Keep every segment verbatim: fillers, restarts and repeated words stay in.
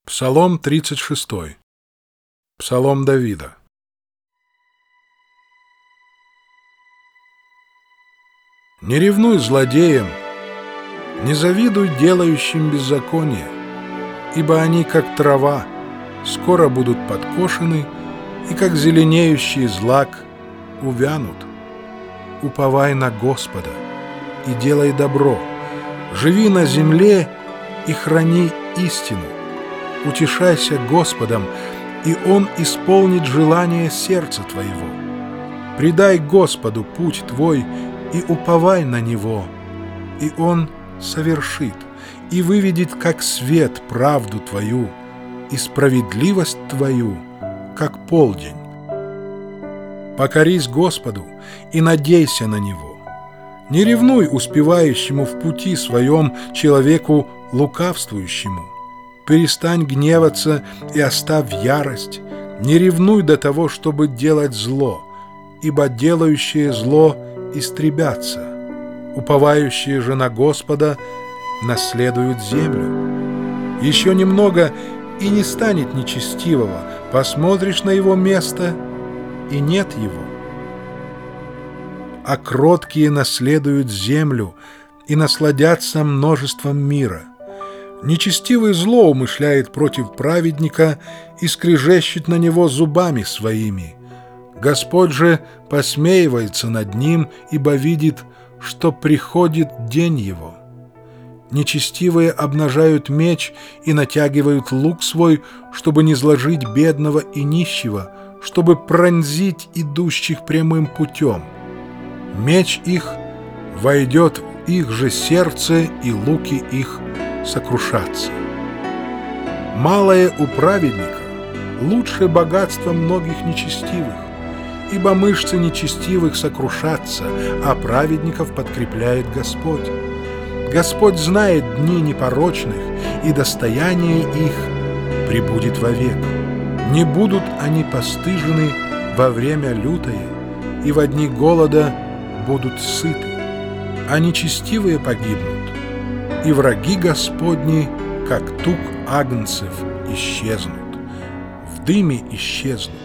Псалом тридцать шестой. Псалом Давида. Не ревнуй злодеям, не завидуй делающим беззаконие, ибо они, как трава, скоро будут подкошены, и, как зеленеющий злак, увянут. Уповай на Господа и делай добро, живи на земле и храни истину. Утешайся Господом, и Он исполнит желание сердца твоего. Предай Господу путь твой и уповай на Него, и Он совершит и выведет как свет правду твою и справедливость твою, как полдень. Покорись Господу и надейся на Него. Не ревнуй успевающему в пути своем человеку лукавствующему. Перестань гневаться и оставь ярость. Не ревнуй до того, чтобы делать зло, ибо делающие зло истребятся. Уповающие же на Господа наследуют землю. Еще немного, и не станет нечестивого. Посмотришь на его место, и нет его. А кроткие наследуют землю и насладятся множеством мира. Нечестивый зло умышляет против праведника и скрежещет на него зубами своими. Господь же посмеивается над ним, ибо видит, что приходит день его. Нечестивые обнажают меч и натягивают лук свой, чтобы не зложить бедного и нищего, чтобы пронзить идущих прямым путем. Меч их войдет в их же сердце, и луки их сокрушаться. Малое у праведника лучше богатства многих нечестивых, ибо мышцы нечестивых сокрушатся, а праведников подкрепляет Господь. Господь знает дни непорочных, и достояние их пребудет вовек. Не будут они постыжены во время лютое, и во дни голода будут сыты, а нечестивые погибнут, и враги Господни, как тук агнцев, исчезнут, в дыме исчезнут.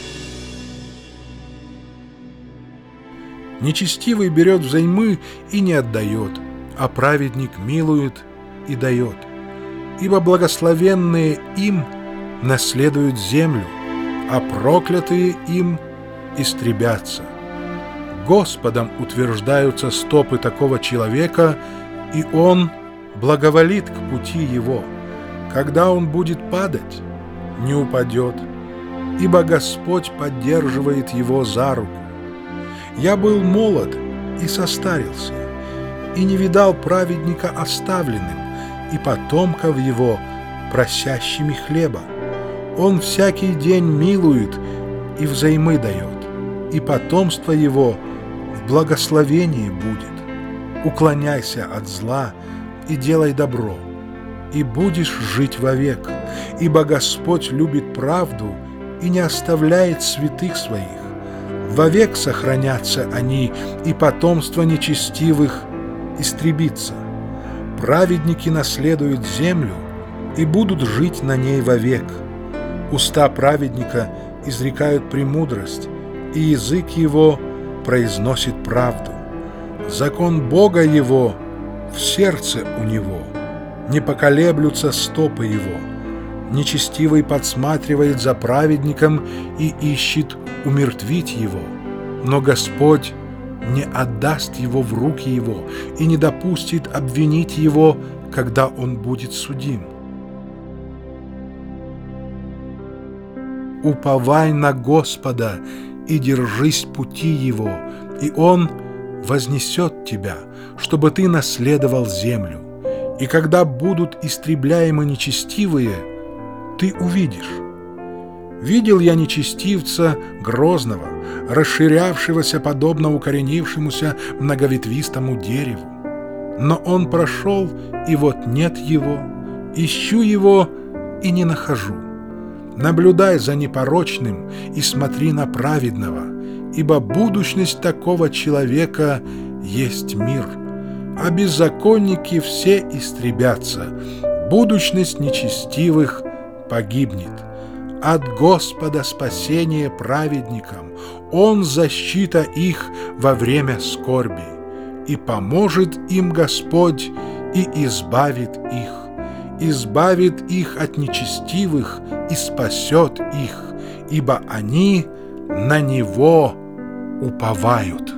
Нечестивый берет взаймы и не отдает, а праведник милует и дает. Ибо благословенные им наследуют землю, а проклятые им истребятся. Господом утверждаются стопы такого человека, и Он благоволит к пути его. Когда он будет падать, не упадет, ибо Господь поддерживает его за руку. Я был молод и состарился, и не видал праведника оставленным, и потомков его просящими хлеба. Он всякий день милует и взаймы дает, и потомство его в благословении будет. Уклоняйся от зла и делай добро, и будешь жить вовек, ибо Господь любит правду и не оставляет святых своих. Вовек сохранятся они, и потомство нечестивых истребится. Праведники наследуют землю и будут жить на ней вовек. Уста праведника изрекают премудрость, и язык его произносит правду. Закон Бога его в сердце у него, не поколеблются стопы его. Нечестивый подсматривает за праведником и ищет умертвить его, но Господь не отдаст его в руки его и не допустит обвинить его, когда он будет судим. Уповай на Господа и держись пути его, и Он вознесет тебя, чтобы ты наследовал землю. И когда будут истребляемы нечестивые, ты увидишь. Видел я нечестивца грозного, расширявшегося подобно укоренившемуся многоветвистому дереву. Но он прошел, и вот нет его, ищу его и не нахожу. Наблюдай за непорочным и смотри на праведного, ибо будущность такого человека есть мир, а беззаконники все истребятся, будущность нечестивых погибнет. От Господа спасение праведникам, Он защита их во время скорби. И поможет им Господь, и избавит их, избавит их от нечестивых и спасет их, ибо они на Него уповают.